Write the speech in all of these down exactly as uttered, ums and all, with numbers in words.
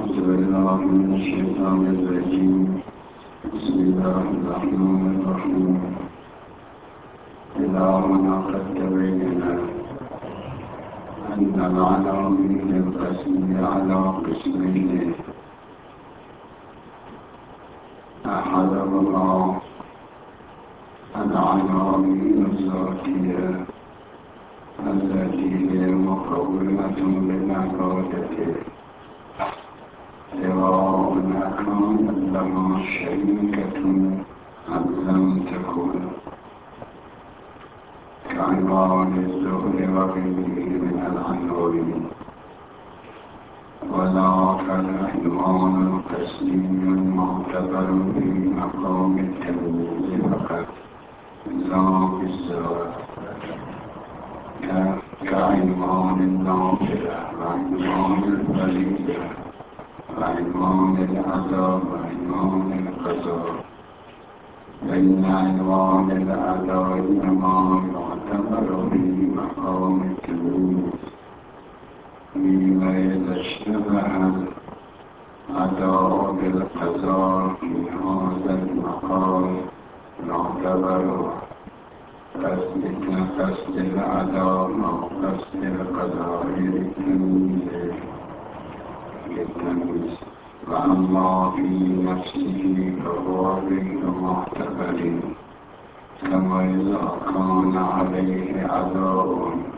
أعوذ بالله من الشيطان الرجيم. بسم الله الرحمن الرحيم. إلهنا قد تبين أن العناوين القسمية على قسمين، أحدهما العناوين الذاتية التي هي مقومة للعبادة، سواء كانت لها شريكة أم لم تكن، كعنوان الزهد وغيره من العناوين. وذاك العنوان القسمي المعتبر في مقام التمييز فقط لا بالذات، كعنوان النافلة وعنوان الفريضة وعنوان العذاب وعنوان القضاء. بين عنوان الأداء إنما يعتبر في مقام التمييز، فيما إذا اشتبه الأداء بالقضاء في هذا المقام يعتبر قصد الأداء أو قصد القضاء للتمييز. وأما في نفسه فهو غير معتبر، كما إذا كان عليه أداء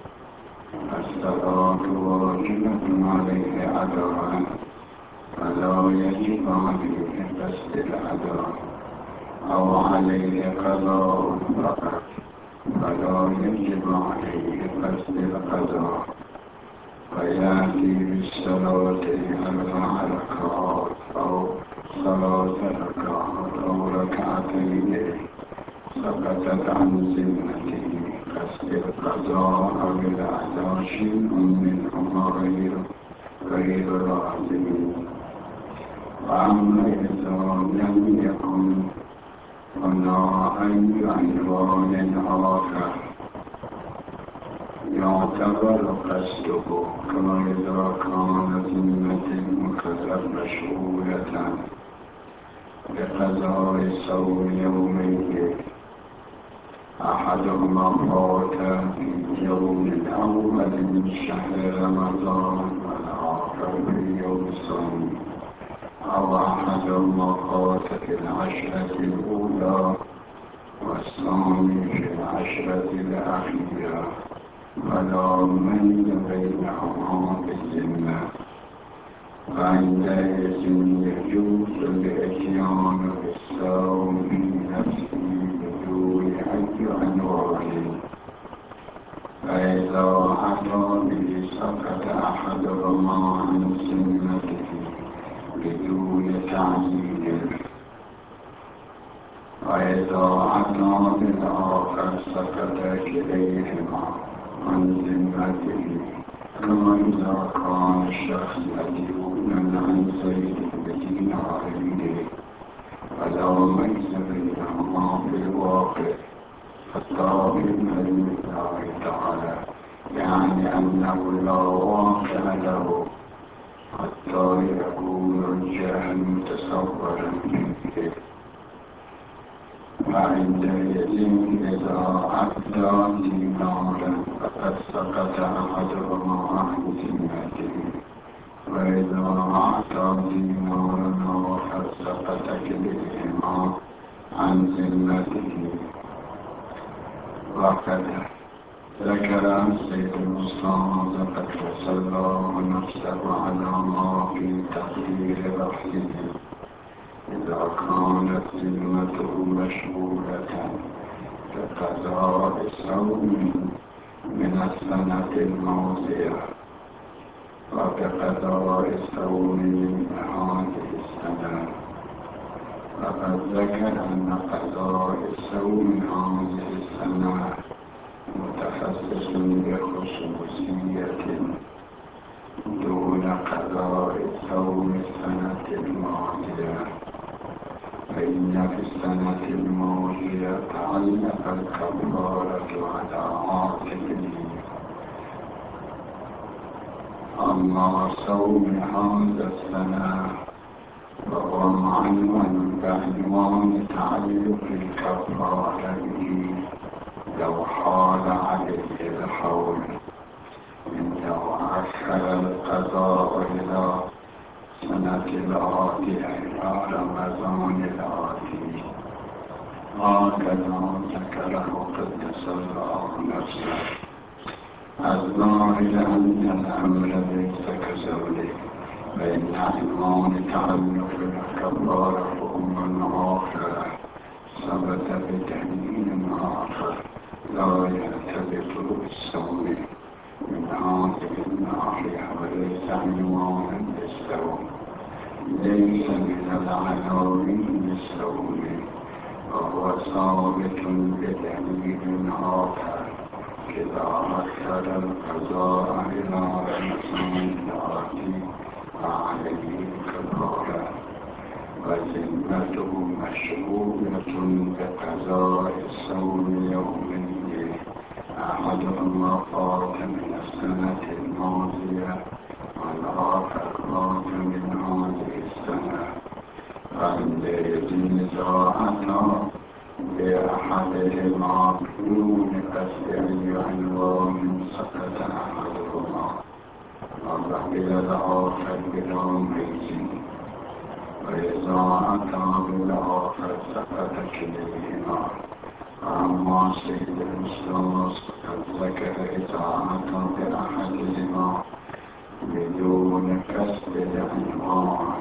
الصلاة واجبة عليه أداء فلا يجب عليه قصد الأداء، أو عليه قضاء فقط فلا يجب عليه قصد القضاء، فيأتي بالصلاة أربع ركعات أو ثلاث ركعات أو ركعتين سقطت عن ذمته قصد القضاء أو الأداء شيء منهما غير غير لازم. وأما إذا لم يكن هنا أي عنوان آخر يعتبر قصده، كما إذا كان ذمة المكلف مشغولة بقضاء صوم يومين، أحدهما فات في اليوم الأول من شهر رمضان والآخر في يوم الثاني، أو أحدهما فات في العشرة الأولى والثاني في العشرة الأخيرة، ولا ميل بينهما بالذمة، فعندئذ يجوز الإتيان بالصوم في نفسه بدون أي عنوان. فإذا أتى به سقط أحدهما عن ذمته بدون تعيين، وإذا أتى بالآخر سقط كليهما عن ذمته، كما إذا كان الشخص مديونا عن زيد بديناره ولا ميز بينهما بالواقع، فالطائر من الله تعالى، يعني أنه لا واقع له حتى يكون الجهل متصورا به. وعندئذ إذا أدى دينارا فقد سقط أحدهما عن ذمته، وإذا أعطى دينارا فقد سقط كليهما عن ذمته. وقد ذكر سيد المستعاذ وسلم نفسه على ما في تقدير رحله إذا كانت ذمته مشغولة بقضاء صوم من السنة الماضية وبقضاء صوم من هذه السنة. وقد ذكر أن قضاء صوم هذه السنة متخصص بخصوصية دون قضاء صوم السنة الماضية، فإن في السنة الماضية تعلق الكفارة على عاقله أما صوم هذا السنة فهو معنون بعنوان تعلق الكفارة به لو حال عليه الحول من لو أخر القضاء إلى سنة الآتية إلى رمضان الآتي. هكذا ذكره قدس الله نفسه. الظاهر أن الأمر ليس كزوله، فإن عنوان تعلق الكفارة أمر آخر ثبت بدليل آخر لا يرتبط بالصوم من هذه الناحية، وليس عنوانا بالصوم، ليس من العناوين بالصوم، وهو ثابت بدليل آخر إذا أكثر القضاء إلى رمضان الآتي فعليه الكفارة، وذمته مشغولة بقضاء الصوم يومين أحدهما فات من السنة الماضية والآخر فات من هذه السنة، فعندئذ إذا أتى بأحدهما بدون قصد أي عنوان سقط أحدهما وبقي الآخر بلا ميز، وإذا أتى بالآخر سقط كليهما. فأما سيد الإسلام قد ذكر إذا أتى بأحدهما بدون قصد العنوان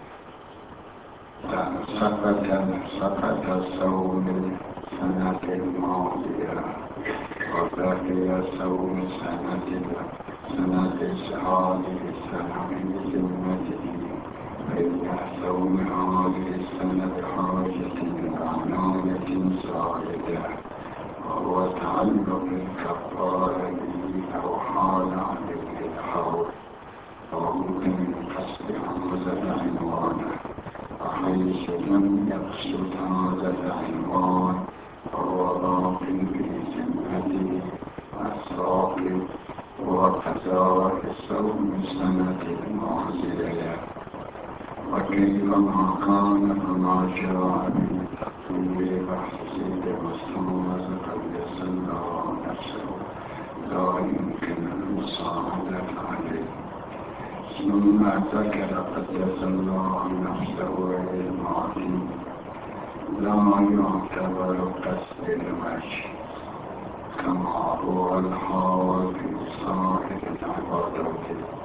سقط سقط صوم السنة الماضية وبقي صوم سنة سنة هذه السنة من ذمته، فإن صوم هذه السنة بحاجة إلى عناية زائدة، وهو تعلق الكفارة به أو حال عليه الحول، وبد من قصد هذا العنوان، وحيث لم يقصد هذا العنوان فهو باق في ذمته الساقط وقضاء صوم السنة الماضية. وكيفما كان فما جاء من تقويم بحث بمستوى قدس الله نفسه لا يمكن المساعدة عليه. ثم ذكر قدس الله نفسه للماضي لا يعتبر قصد الوجه كما هو الحال في سائر العبادات،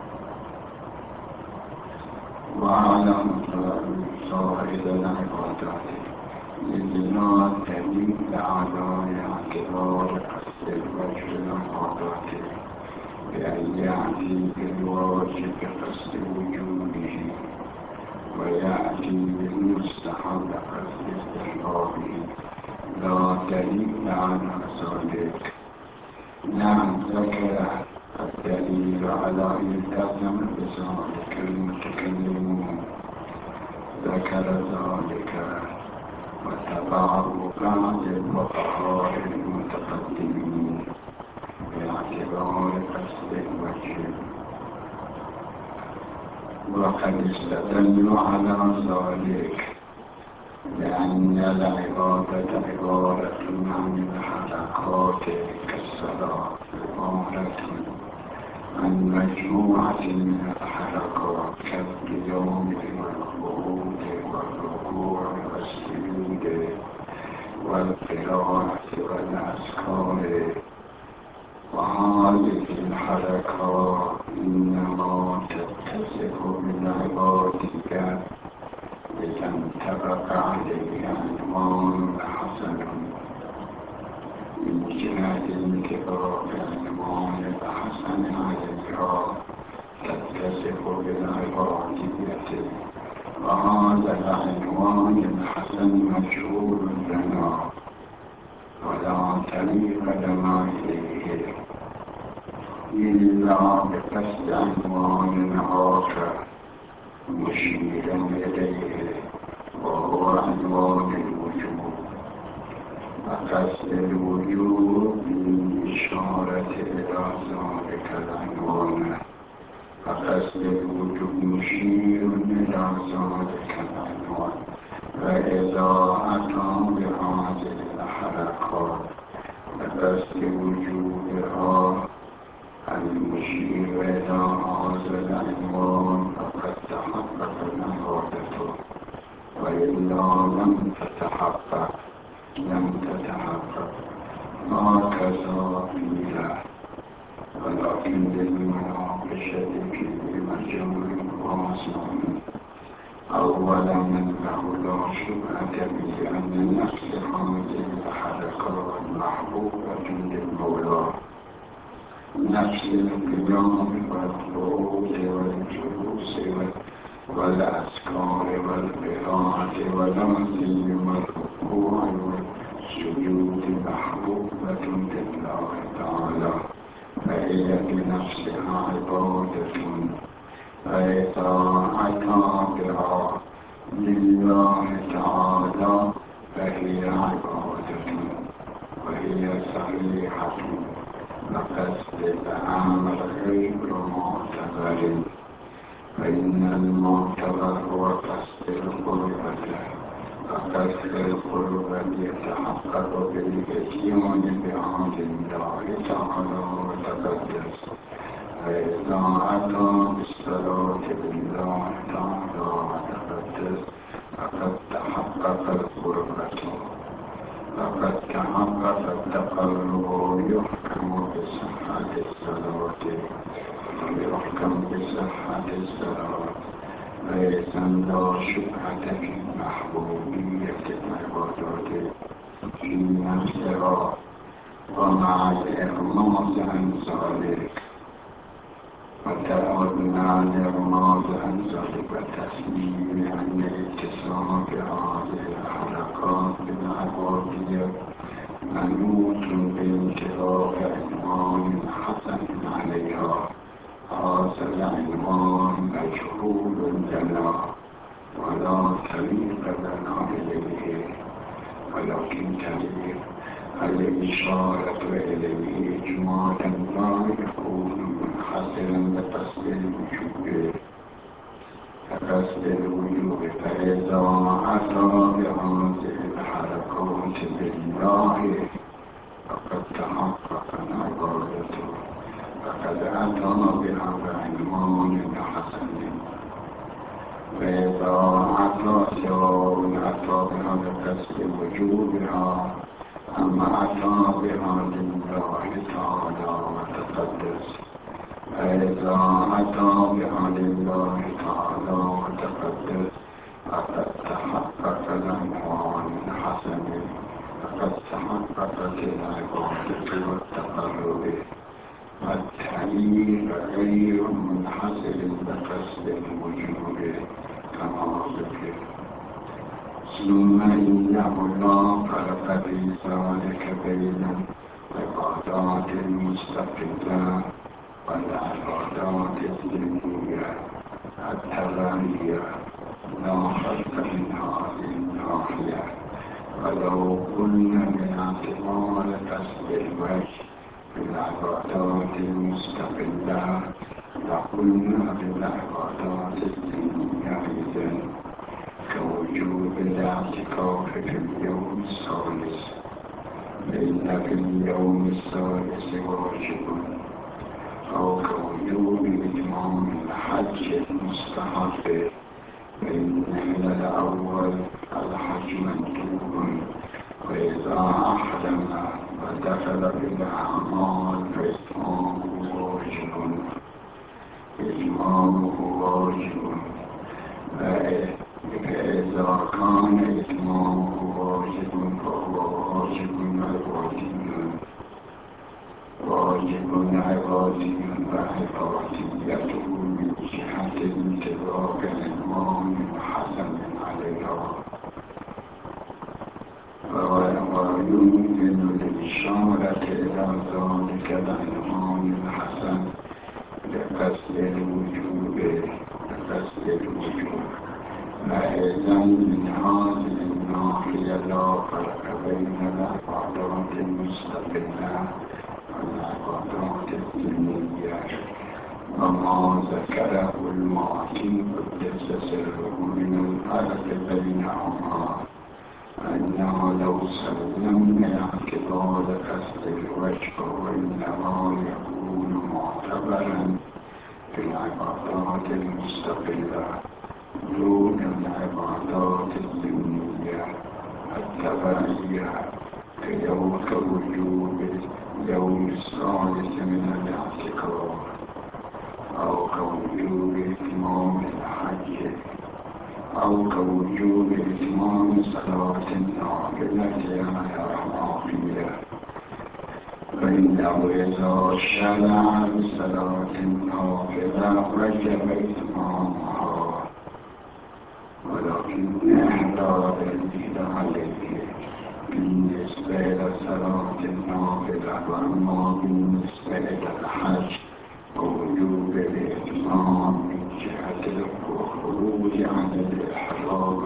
وعلم فإن سائر العبادات إذ لا دليل على اعتبار قصد الوجه العبادات بأن يأتي بالواجب قصد وجوده ويأتي بالمستحب قصد استحبابه، لا دليل على ذلك. نعم ذكر الدليل على التزم بذلك المتكلمون، ذكر ذلك وتبعه بعض الفقهاء المتقدمين باعتبار قصد الوجه، وقد استدلوا على ذلك لأن العبادة عبارة عن الحركات كالصلاة، عبارة عن مجموعة من الحركات كالقيام والقعود والركوع والسجود والقراءة والأذكار، وهذه الحركات إنما تتصف بالعبادة إذا انطبق عليه عنوان حسن من جهة انطباق عنوان حسن عليها تتصف بالعبادية، وهذا العنوان الحسن مجهول لنا ولا طريق لنا إليه إلا بقصد عنوان آخر مشيرا إليه، وهو عنوان الوجوب، وقصد الوجوب بالإشارة إلى ذلك العنوان قصد الوجود مشیر إلى ذلك العنوان وإذا أتى بهذه الحركات وقصد وجودها المشير إلى هذا العنوان فقد تحقق الإرادة، وإلا لم تتحقق لم تتحقق. هكذا قيل، ولكن للمناقشة في مجال واسع. أولا أنه لا شبهة بأن نفس هذه الحركات محبوبة للمولى، نفس القيام والقعود والجلوس والأذكار والقراءة والعزي والركوع والسجود محبوبة لله تعالى، فهي بنفسها عبادة، فإذا أتى بها لله تعالى فهي عبادة وهي صحيحة، وقصد الأمر غير معتبر، فإن المعتبر هو قصد القربة، وقصد القربة يتحقق بالإتيان بأمر الله تعالى وتقدس، فإذا أتى بالصلاة لله تعالى وتقدس فقد تحقق القربة، فقد تحقق التقرب، ويحكم بصحة الصلاة ويحكم بصحة الصلاة، ليس لا شبهة في محبوبية العبادات في نفسها، ومع الإغماض عن ذلك وتأخذنا الإغماض عن ذلك وتسليم أن الاتصال بهذه الحركات بالعبادية منوط بانتظار عنوان حسن عليها. هذا العنوان مجهول لنا ولا طريق لنا إليه، ولكن طريق الإشارة إليه إجمالا لا يكون منحصرا بقصد الوجود كقصد الوجود، فإذا أتى بهذه الحركات لله فقد تحقق العبادة، فقد أتى بها بعنوان حسن، وإذا أتى سواء أتى بها بقصد وجودها أما أتى بها لله تعالى وتقدس، فإذا أتى بها لله تعالى وتقدس فقد تحقق العنوان حسن، فقد تحققت العبادة والتقرب، والتعليق غير منحصر بقصد الوجود كما ذكر. ثم إنه لا فرق في ذلك بين العبادات المستقلة والعبادات الذهنية التبعية، لا فرق من هذه الناحية، ولو قلنا باعتبار قصد الوجه في العبادات المستقلة لقلنا بالعبادات الذهنية إذن كوجوب الاعتكاف في اليوم الثالث، فإن في اليوم الثالث واجب، أو كوجوب إتمام الحج المستحب، فإن إلى الأول الحج مندوب، وإذا أحرم ودخل بالأعمال فإتمامه واجب إتمامه واجب فإذا كان إتمامه واجب فهو واجب عبادي واجب عبادي وعباديته من جهة انتظار عنوان حسن عليها، ويمكن الإشارة إلى ذلك العنوان الحسن لقصد الوجود لقصد الوجود فإذا من هذه الناحية لا فرق بين العبادات المستقلة والعبادات الذهنية، وما كما ذكره المعطي قدس سره من الفرق بينهما أنه لو سلمنا اعتبار قصد الوجه وإنما يكون معتبرا في العبادات المستقلة دون العبادات الذمية التبعية كيوم كوجوب يوم الثالث من الاعتكاف أو كوجوب إتمام الحج أو كوجوب إتمام صلاة النافلة على العافية فإنه إذا شرع بصلاة النافلة وجب إتمامها ولكن لا دليل عليه بالنسبة لصلاة النافلة وأما بالنسبة للحج ووجوب الإتمام من جهة الخروج عن الإحرام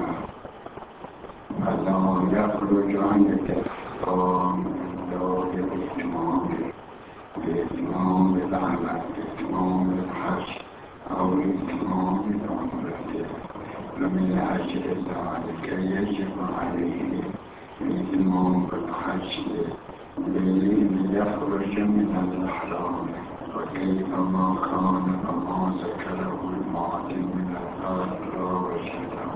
فلا يخرج عن الإحرام إلا بالإتمام بإتمام العمل إتمام الحج أو إتمام العمرة ومن أجل ذلك يجب عليه إتمام الحج ليخرج من الإحرام وكيفما كان كما ذكره المعطي من الأرض لا وجه له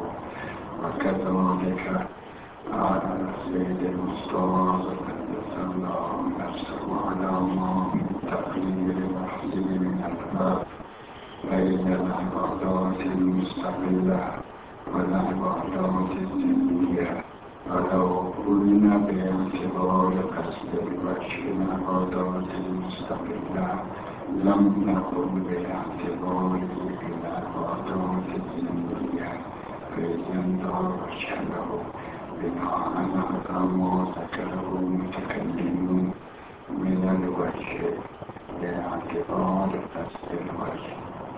وكذلك سيد المستعاذ قدس الله نفسه على ما من تقرير لفظه من الفرق بين العبادات المستقلة والعبادات الذمية ولو قلنا باعتبار قصد الوجه العبادات المستقلة لم نقل باعتبار العبادات الذمية فإذن لا وجه له بناء على ما ذكره المتكلمون من الوجه باعتبار قصد الوجه.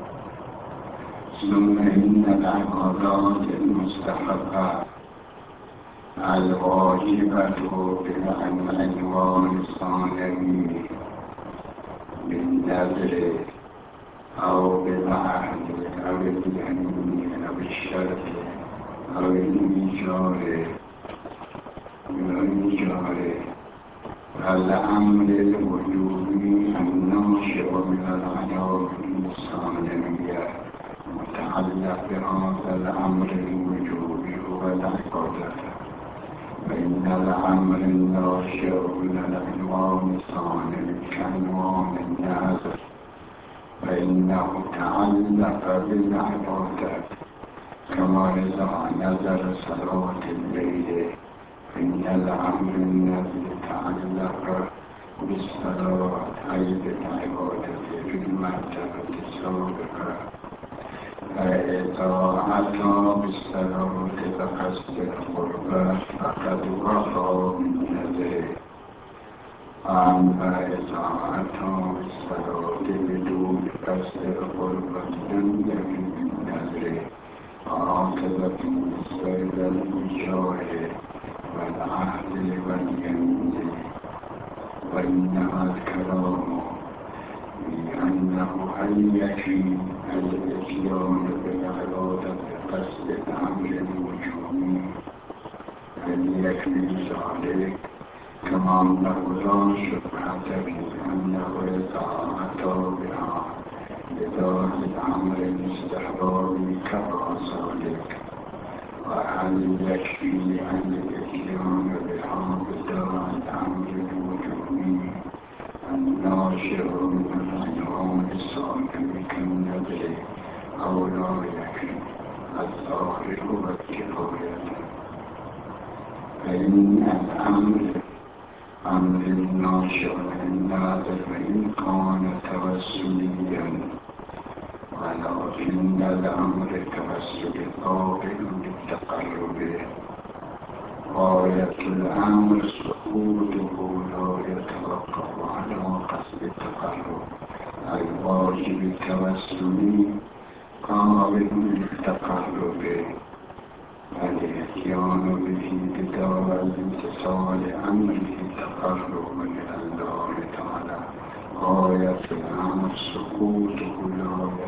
ثم إن العبادات المستحبة الواجبة بالعنوان الثانوي بالنذر أو بالعهد أو اليمين أو الشرط أو الإيجار الإيجار الأمر الوجوبي الناشئ من العداوة الثانوية متعلق بهذا الأمر الوجوبي هو العبادة فإن الأمر الناشئ من العنوان الثانوي كعنوان النذر فإنه تعلق بالعبادة كما إذا نذر صلاة الليل إن الأمر الذي تعلق بالصلاة أي بالعبادة في المرتبة السابقة فإذا أتى بالصلاة بقصد القربة فقد وقع من نذره أما إذا أتى بالصلاة بدون قصد القربة لم يكن من نذره هكذا بالنسبة للإيجار والعهد واليمين وإنما الكلام بأنه هل يكفي الإتيان بالعبادة بقصد الأمر الوجوبي هل يكفي ذلك كما أنه لا شبهة في أنه إذا أتى بها بذات الأمر الاستحبابي كفى ذلك وهل يكفي أن الإتيان بها بذات الأمر الوجوبي الناشئ من العنوان الثانوي كالنذر أو لا يكفي الظاهر والكفاية فإن الأمر أمر الناشئ من النذر فإن كان توسليا ولكن الأمر التوسل قابل للتقرب غاية الأمر سقوطه لا يتوقف على قصد التقرب الواجب التوسلي قابل للتقرب الإتيان به بدار الامتثال أمره تقرب من الله تعالى غاية الأمر سقوطه لا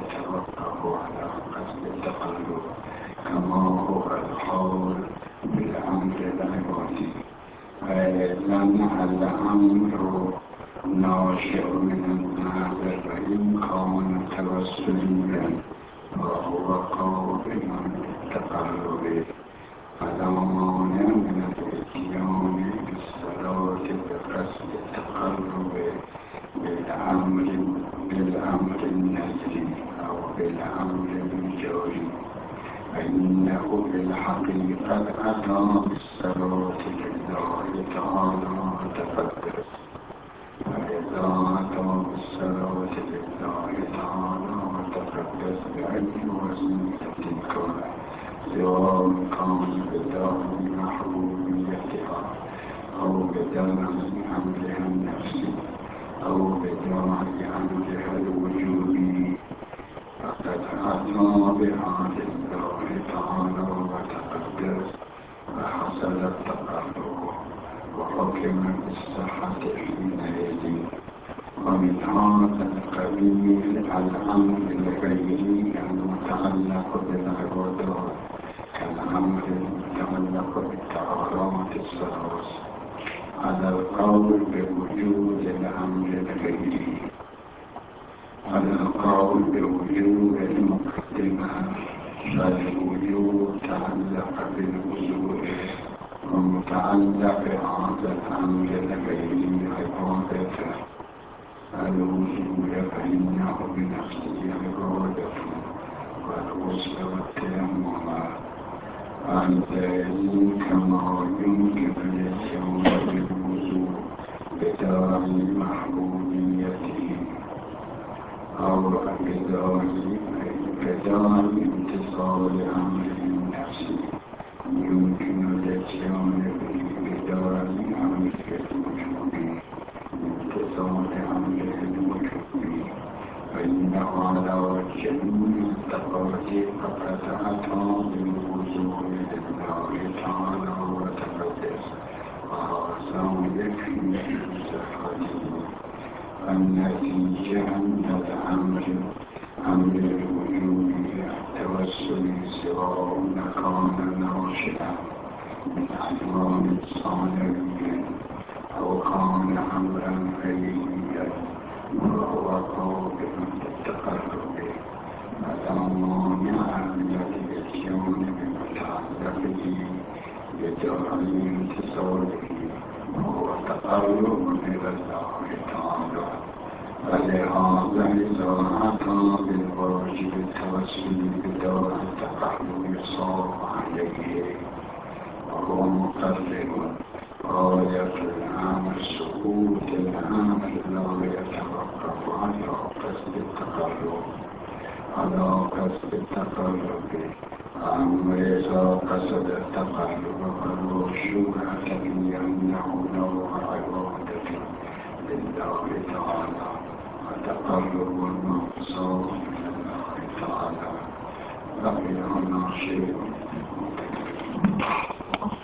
الاتصال بالأمر العبادي، فإذن الأمر ناشئ من النظر وإن كان توسليا وهو قائم بالتقرب، فلا مانع من الاتيان بالصلاة بقصد التقرب بالأمر بالأمر النزلي أو بالأمر الجاري، فإنه بالحقيقة أتى بالصلاة لله تعالى وتقدس. فإذا أتى بالصلاة لله تعالى وتقدس بأي وسيلة كان، سواء كان بداعي محبوبيتها أو بداعي أمرها النفسي أو بداعي أمرها الوجودي، فقد أتى بها لله تعالى وتقدس وحصل التقرب وحكم بالصحة حينئذ. ومن هذا القبيل الأمر لغيره المتعلق بالعبادات كالأمر المتعلق بالطهارات الثلاث، على القول بوجود الأمر لغيره، على القول بوجود المقدمة، فالوجود تعلق بالوجود، ومتعلق هذا الأمر لغيره عبادته، الوجود فإنه بنفسه عبادة، والغسل والتيمم عندئذ كما يمكن الإتيان بالوضوء بداعي محبوبيته أو بداعي بداعي امتصال أمره النفسي، يمكن الإتيان به بداعي أمره الوجودي امتصال أمره الوجودي، فإنه على جميع التقاضي فقد أتى بالوضوء لله تعالى وتقدس، وهذا يكفي بصحته. النتيجة أن الأمر أمر الوجود التوسل سواء كان ناشئا من أنوار ثانويا أو كان أمرا غيريا وهو قابل للتقرب، فلا مانع من الإتيان بمتعلقه بداعي امتصاله وهو تقرب إلى الله تعالى. فلهذا إذا أتى بالواجب التوسل بداعي التقرب صار عليه وهو مقرب غاية الأمر سقوط الأمر لا يتوقف على قصد التقرب على قصد التقرب. أما إذا قصد التقرب فلا شبهة في أنه نوع عبادة لله تعالى وتقرب المقصود من الله تعالى، بقي هنا شيء.